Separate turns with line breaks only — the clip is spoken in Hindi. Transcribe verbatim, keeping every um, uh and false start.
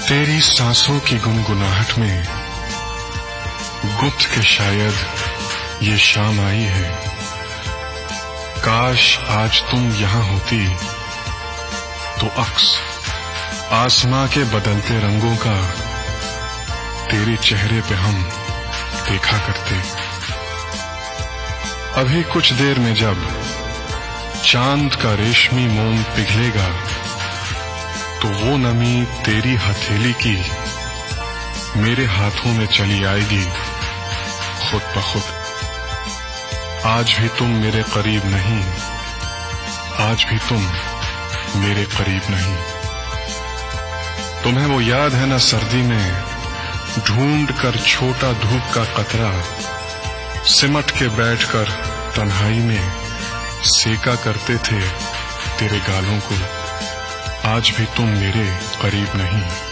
तेरी सांसों की गुनगुनाहट में गुप्त के शायद ये शाम आई है। काश आज तुम यहाँ होती तो अक्स आसमां के बदलते रंगों का तेरे चेहरे पे हम देखा करते। अभी कुछ देर में जब चांद का रेशमी मोम पिघलेगा तो वो नमी तेरी हथेली की मेरे हाथों में चली आएगी खुद ब खुद। आज भी तुम मेरे करीब नहीं, आज भी तुम मेरे करीब नहीं। तुम्हें वो याद है ना सर्दी में ढूंढ कर छोटा धूप का कतरा सिमट के बैठकर तन्हाई में सेका करते थे तेरे गालों को। आज भी तुम मेरे करीब नहीं।